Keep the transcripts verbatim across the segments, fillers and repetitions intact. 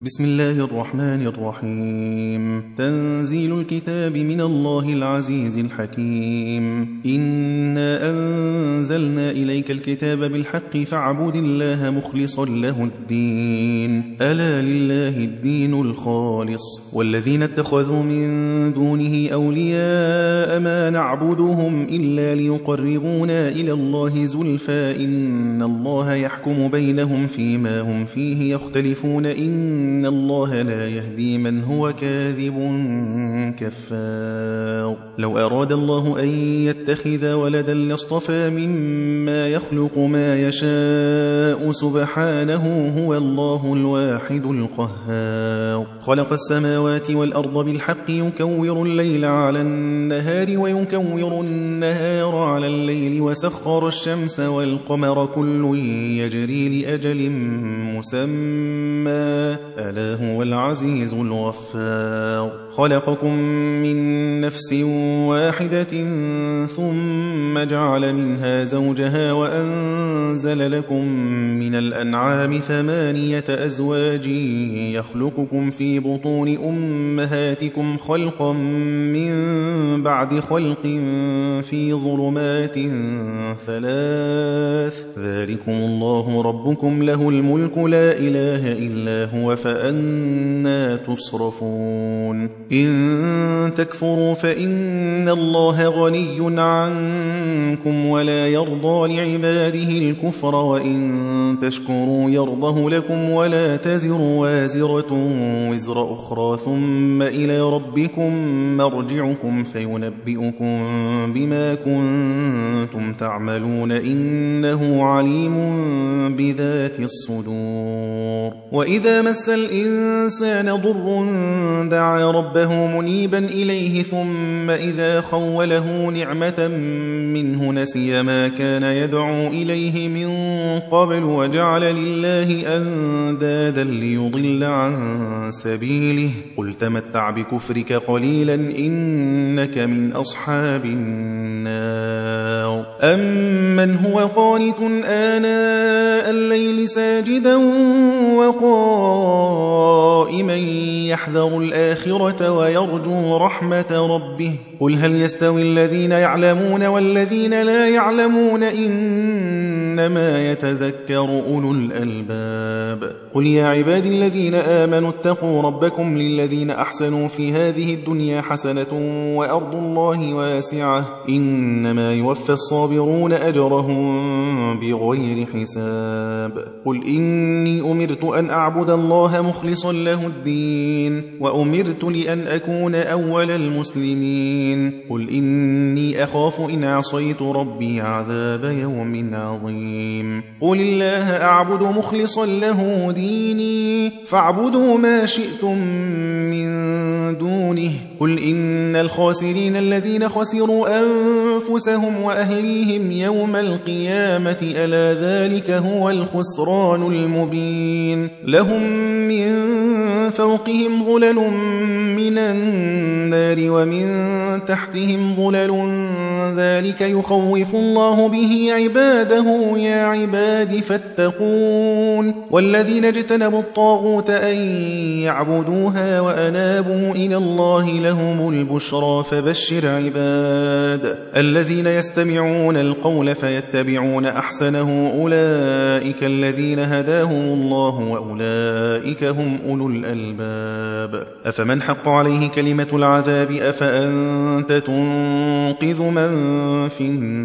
بسم الله الرحمن الرحيم. تنزيل الكتاب من الله العزيز الحكيم. إنا أنزلنا إليك الكتاب بالحق فاعبد الله مخلصا له الدين، ألا لله الدين الخالص. والذين اتخذوا من دونه أولياء ما نعبدهم إلا ليقربونا إلى الله زلفى إن الله يحكم بينهم فيما هم فيه يختلفون إن إن الله لا يهدي من هو كاذب كفار. لو أراد الله أن يتخذ ولدا لاصطفى مما يخلق ما يشاء سبحانه هو الله الواحد القهار. خلق السماوات والأرض بالحق يكور الليل على النهار ويكور النهار على الليل وسخر الشمس والقمر كل يجري لأجل مسمى ألا هو العزيز الغفار. خلقكم من نفس واحدة ثم جعل منها زوجها وأنزل لكم من الأنعام ثمانية أزواج يخلقكم في بطون أمهاتكم خلقا من بعد خلق في ظلمات ثلاث ذلكم الله ربكم له الملك لا إله إلا هو فأنا تصرفون. إن تكفروا فإن الله غني عنكم ولا يرضى لعباده الكفر وإن تشكروا يرضه لكم ولا تزر وازرة وزر أخرى ثم إلى ربكم مرجعكم فينبئكم بما كنتم تعملون إنه عليم بذات الصدور. وإذا مس الإنسان ضر دعا ربه منيبا إليه ثم إذا خوله نعمة منه نسي ما كان يدعو إليه من قبل وجعل لله أندادا ليضل عن سبيله قل تمتع بكفرك قليلا إنك من أصحاب النار. أمن هو قانت آناء الليل ساجدا وقائما يحذر الآخرة ويرجو رحمة ربه قل هل يستوي الذين يعلمون والذين لا يعلمون إنما يتذكر أولو الألباب. قل يا عبادي الذين آمنوا اتقوا ربكم للذين أحسنوا في هذه الدنيا حسنة وأرض الله واسعة إنما يوفى الصابرون أجرهم بغير حساب. قل إني أمرت أن أعبد الله مخلصا له الدين وأمرت لأن أكون أول المسلمين. قل إني أخاف إن عصيت ربي عذاب يوم عظيم. قل الله أعبد مخلصا له ديني فاعبدوا ما شئتم من دونه. قل إن الخاسرين الذين خسروا أنفسهم وأهليهم يوم القيامة ألا ذلك هو الخسران المبين. لهم من فوقهم ظلل من النار ومن تحتهم ظلل ذلك يخوف الله به عباده يا عباد فاتقون. والذين اجتنبوا الطاغوت أن يعبدوها وأنابوا إلى الله لهم البشرى فبشر عباد الذين يستمعون القول فيتبعون أحسنه أولئك الذين هداهم الله وأولئك هم أولو الألباب. أفمن حق عليه كلمة العذاب أفأنت تنقذ من في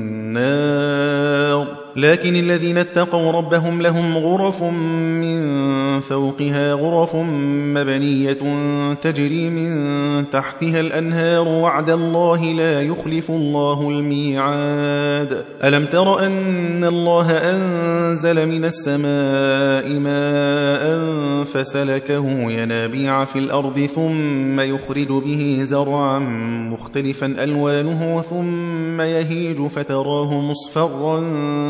النار. لكن الذين اتقوا ربهم لهم غرف من فوقها غرف مبنية تجري من تحتها الأنهار وعد الله لا يخلف الله الميعاد. ألم تر أن الله أنزل من السماء ماء فسلكه ينابيع في الأرض ثم يخرج به زرعا مختلفا ألوانه ثم يهيج فتراه مصفرا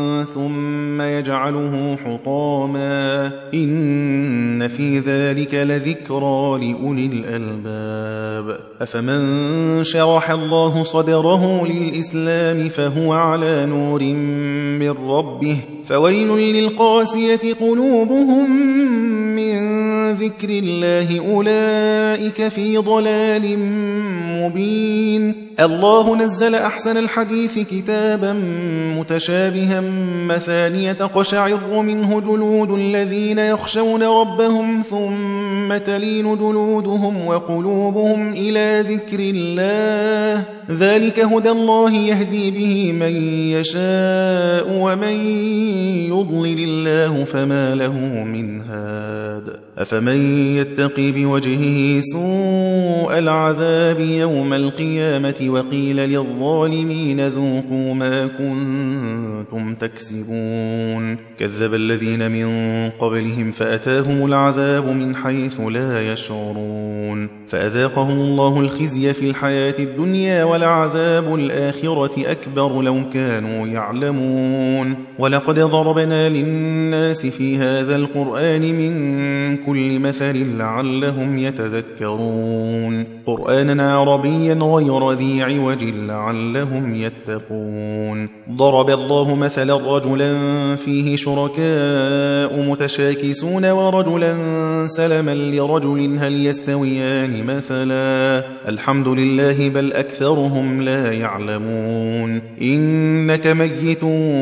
ثم يجعله حطاما إن في ذلك لذكرى لأولي الألباب. أفمن شرح الله صدره للإسلام فهو على نور من ربه فويل للقاسية قلوبهم من ذكر الله أولئك في ضلال مبين. الله نزل أحسن الحديث كتابا متشابها مثانية تقشعر منه جلود الذين يخشون ربهم ثم تلين جلودهم وقلوبهم إلى ذكر الله ذلك هدى الله يهدي به من يشاء ومن يضلل الله فما له من هاد. أفمن يتقي بوجهه سوء العذاب يوم القيامة وقيل للظالمين ذوقوا ما كنتم تكسبون. كذب الذين من قبلهم فأتاهم العذاب من حيث لا يشعرون فأذاقهم الله الخزي في الحياة الدنيا ولعذاب الآخرة أكبر لو كانوا يعلمون. ولقد ضربنا للناس في هذا القرآن من كل مثل لعلهم يتذكرون قرآنا عربيا غير ذي عوج لعلهم يتقون. ضرب الله مثلا رجلا فيه شركاء متشاكسون ورجلا سلما لرجل هل يستويان مثلا الحمد لله بل أكثرهم لا يعلمون. إنك ميت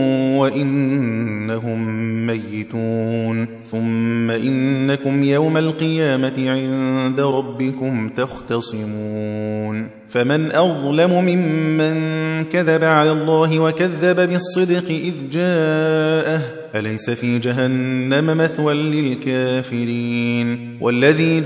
وإنهم ميتون ثم إنكم يوم القيامة عند ربكم تختصمون. فمن أظلم ممن كذب على الله وكذب بالصدق إذ جاءه أليس في جهنم مثوى للكافرين. والذي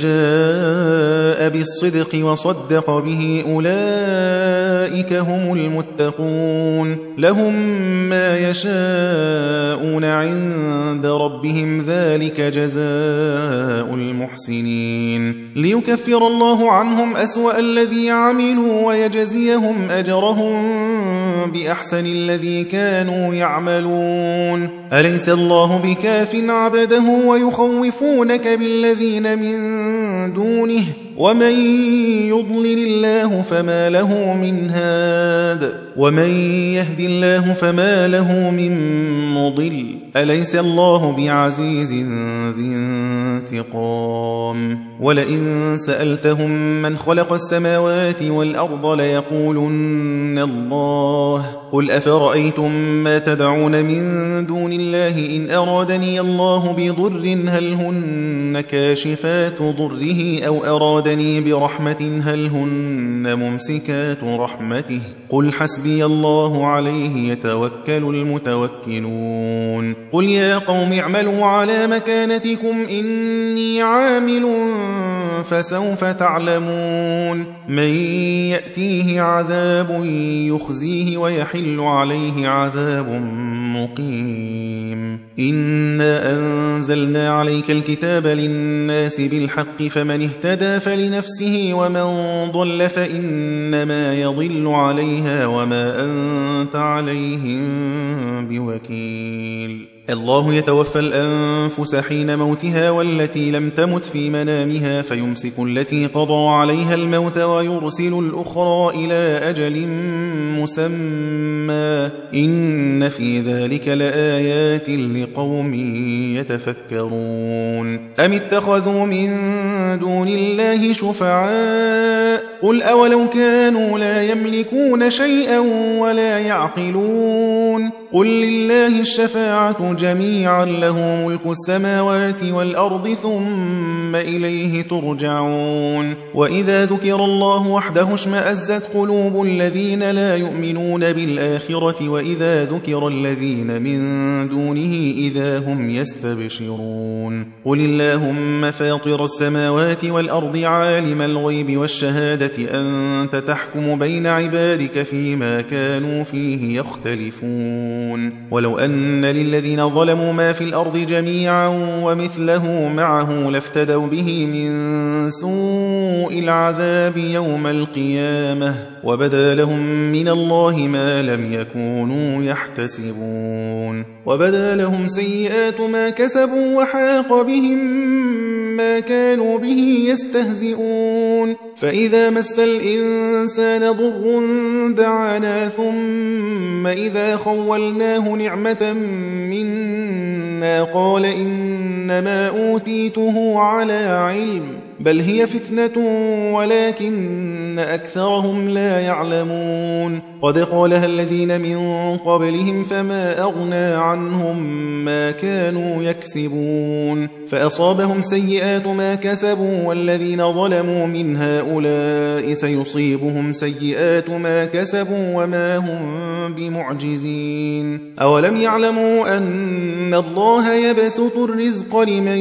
جاء بالصدق وصدق به أولئك هم المتقون لهم ما يشاءون عند ربهم ذلك جزاء المحسنين ليكفر الله عنهم أسوأ الذي عملوا ويجزيهم أجرهم بأحسن الذي كانوا يعملون. أليس الله بكاف عبده ويخوفونك بالذين من دونه ومن يضلل الله فما له من هاد ومن يهد الله فما له من مضل. أليس الله بعزيز ذي انتقام. ولئن سألتهم من خلق السماوات والأرض ليقولن الله قل أفرأيتم ما تدعون من دون الله إن أرادني الله بضر هل هن كاشفات ضره أو أرادني برحمة هل هن ممسكات رحمته قل حسبي الله عليه يتوكل المتوكلون. قل يا قوم اعملوا على مكانتكم إني عامل فسوف تعلمون من يأتيه عذاب يخزيه ويحل عليه عذاب مقيم. إنا أنزلنا عليك الكتاب للناس بالحق فمن اهتدى فلنفسه ومن ضل فإنما يضل عليها وما أنت عليهم بوكيل. الله يتوفى الأنفس حين موتها والتي لم تمت في منامها فيمسك التي قضى عليها الموت ويرسل الأخرى إلى أجل مسمى إن في ذلك لآيات لقوم يتفكرون. أم اتخذوا من دون الله شفعاء قل أولو كانوا لا يملكون شيئا ولا يعقلون قل لله الشفاعة جميعا له ملك السماوات والأرض ثم إليه ترجعون. وإذا ذكر الله وحده اشمأزت قلوب الذين لا يؤمنون بالآخرة وإذا ذكر الذين من دونه إذا هم يستبشرون. قل اللهم فاطر السماوات والأرض عالم الغيب والشهادة أنت تحكم بين عبادك فيما كانوا فيه يختلفون. ولو أن للذين ظلموا ما في الأرض جميعا ومثله معه لافتدوا به من سوء العذاب يوم القيامة وبدا لهم من الله ما لم يكونوا يحتسبون. وبدا لهم سيئات ما كسبوا وحاق بهم ما كانوا به يستهزئون. فإذا مس الإنسان ضر دعانا ثم إذا خولناه نعمة منا عنا قال إنما أوتيته على علم بل هي فتنة ولكن أكثرهم لا يعلمون قد قالها الذين من قبلهم فما أغنى عنهم ما كانوا يكسبون فأصابهم سيئات ما كسبوا والذين ظلموا من هؤلاء سيصيبهم سيئات ما كسبوا وما هم بمعجزين أولم يعلموا أن الله يبسط الرزق لمن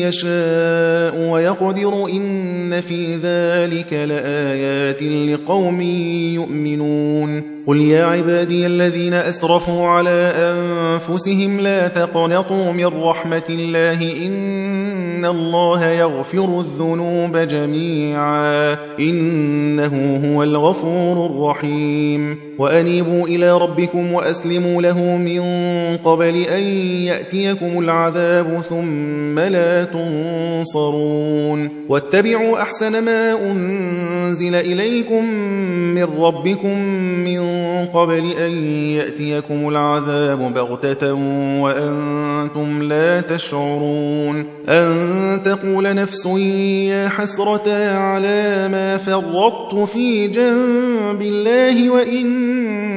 يشاء ويقدر إن في ذلك لآيات لقوم يؤمنون قل يا عبادي الذين أسرفوا على أنفسهم لا تقنطوا من رحمة الله إن الله يغفر الذنوب جميعا إنه هو الغفور الرحيم وأنيبوا إلى ربكم وأسلموا له من قبل أن يأتيكم العذاب ثم لا تنصرون واتبعوا أحسن ما أنزل إليكم من ربكم من قبل أن يأتيكم العذاب بغتة وأنتم لا تشعرون أن تقول نفس يا حسرة على ما فرطت في جنب الله وإن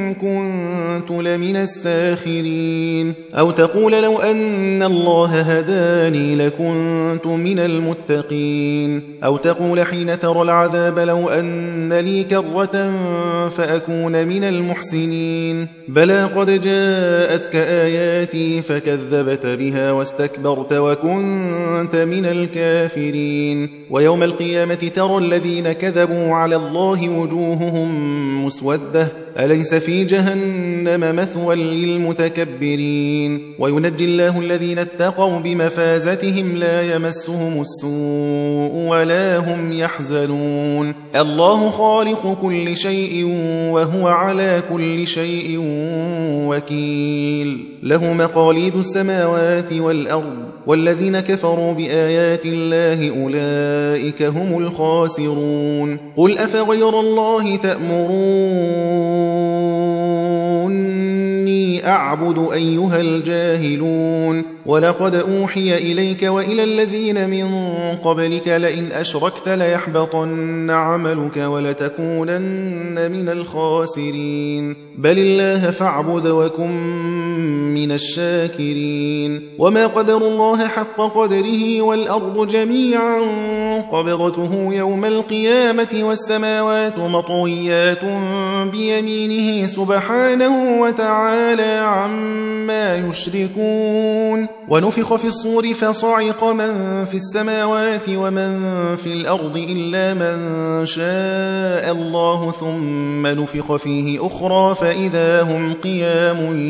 كنت لمن الساخرين أو تقول لو أن الله هداني لكنت من المتقين أو تقول حين ترى العذاب لو أن لي كرة فأكون من المحسنين بلى قد جاءتك آياتي فكذبت بها واستكبرت وكنت من الكافرين ويوم القيامة ترى الذين كذبوا على الله وجوههم مسودة أليس في جهنم مثوى للمتكبرين وينجي الله الذين اتقوا بمفازتهم لا يمسهم السوء ولا هم يحزنون الله خالق كل شيء وهو على كل شيء وكيل له مقاليد السماوات والأرض والذين كفروا بآيات الله أولئك هم الخاسرون قل أفغير الله تأمروني أعبد أيها الجاهلون ولقد أوحي إليك وإلى الذين من قبلك لئن أشركت ليحبطن عملك ولتكونن من الخاسرين بل الله فاعبد وكن من الشاكرين وما قدر الله حق قدره والأرض جميعا قبضته يوم القيامة والسماوات مطويات بيمينه سبحانه وتعالى عما يشركون ونفخ في الصور فصعق من في السماوات ومن في الأرض إلا من شاء الله ثم نفخ فيه أخرى فإذا هم قيام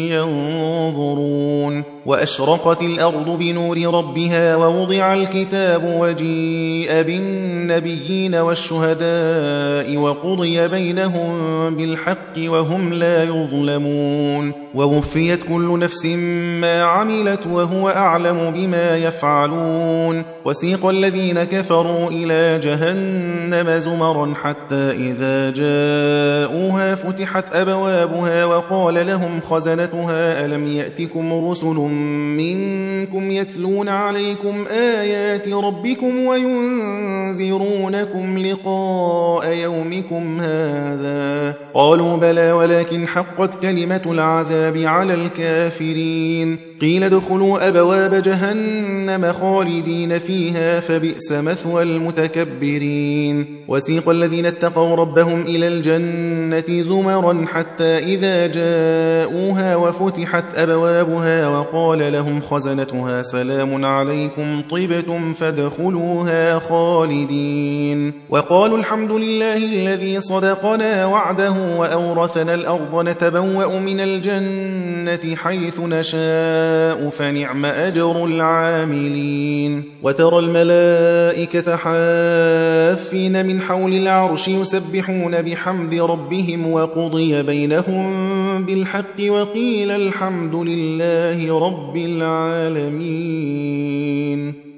ينظرون وأشرقت الأرض بنور ربها ووضع الكتاب وجيء بالنبيين والشهداء وقضي بينهم بالحق وهم لا يظلمون ووفيت كل نفس ما عملت وهو أعلم بما يفعلون وسيق الذين كفروا إلى جهنم زمرا حتى إذا جاءوها فتحت أبوابها وقال لهم خزنتها ألم يأتكم رسل منكم يتلون عليكم آيات ربكم وينذرونكم لقاء يومكم هذا قالوا بلى ولكن حقت كلمة العذاب على الكافرين قيل ادخلوا أبواب جهنم خالدين فيها فبئس مثوى المتكبرين وسيق الذين اتقوا ربهم إلى الجنة زمرا حتى إذا جاءوها وفتحت أبوابها وقال لهم خزنتها سلام عليكم طبتم فادخلوها خالدين وقالوا الحمد لله الذي صدقنا وعده وأورثنا الأرض نتبوأ من الجنة حيث نشاء فنعم أجر العاملين وترى الملائكة حافين من حول العرش يسبحون بحمد ربهم وقضي بينهم بالحق وقيل الحمد لله رب العالمين.